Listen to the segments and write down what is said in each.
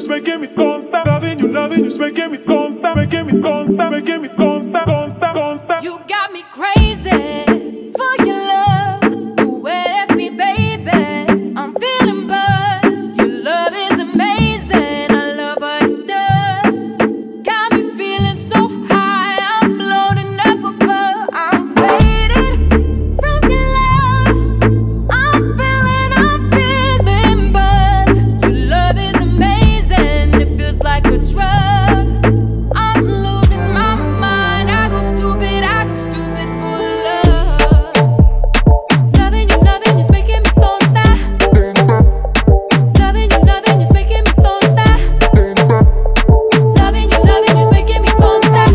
you's making me tonta. Loving you's making me tonta, making me tonta, making me tonta, tonta, tonta. You got me crazy for your love. The way that's me, baby. I'm feeling buzzed. Your love is amazing. I love what it does. Got me feeling so high. I'm floating up above. I'm faded from your love. I'm feeling buzzed. Your love is amazing. It feels like a drug. I'm losing my mind. I go stupid for love. Loving you's making me tonta. Loving you's making me tonta. Loving you's making me tonta.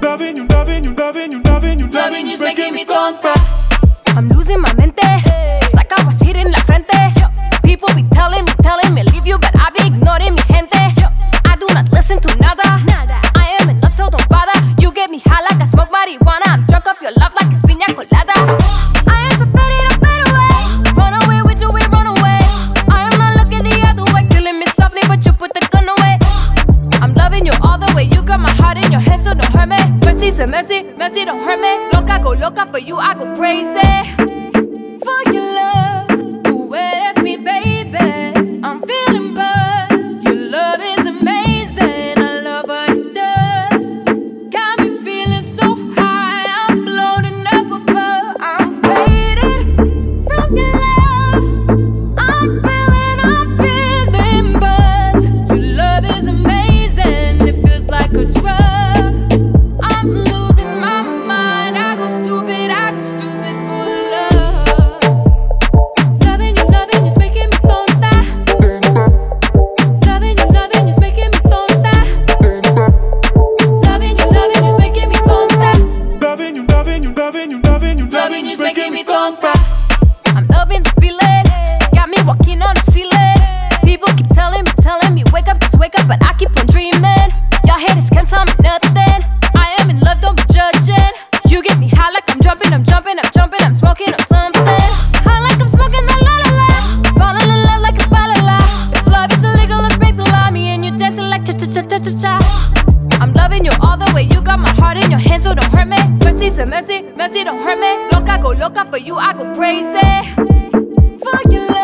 Loving you's making me tonta. I'm losing my mente. It's like I was hit in la frente. People be telling me leave you, but I be ignoring mi gente. I do not listen to nada. I am in love, so don't bother. You get me high like I smoke marijuana. I'm drunk off your love like it's piña colada. I am so ready to fade away. Run away with you, we run away. I am not looking the other way. Killing me softly, but you put the gun away. I'm loving you all the way. You got my heart in your hands, so don't hurt me. Mercy, say mercy, mercy, don't hurt me. Loca, go loca for you, I go crazy. For your love, the way that's me, baby. I'm feeling buzzed. Your love is amazing. I love what it does. Got me feeling so high. I'm floating up above. I'm faded from your love. I'm feeling buzzed. Your love is amazing. It feels like a drug. I'm losing my mind. I go stupid for love. Loving you's making me tonta. Loving you's making me tonta. Loving you's making me tonta. Loving you's making me tonta. I'm loving the feeling. Got me walking on the ceiling. People keep telling me, wake up, just wake up, but I keep on dreaming. Y'all haters can't tell me nothing. I am in love, don't be judging. You get me high like I'm jumping, I'm smoking on something. High like I'm smoking the la la la. Falling in love like it's la. If love is illegal, let's break the law. Me and you dancing like cha cha cha cha cha cha. I'm loving you all the way. You got my heart in your hands, so don't hurt me. Mercy, say mercy, mercy, don't hurt me. Loca, go loca for you, I go crazy. For your love.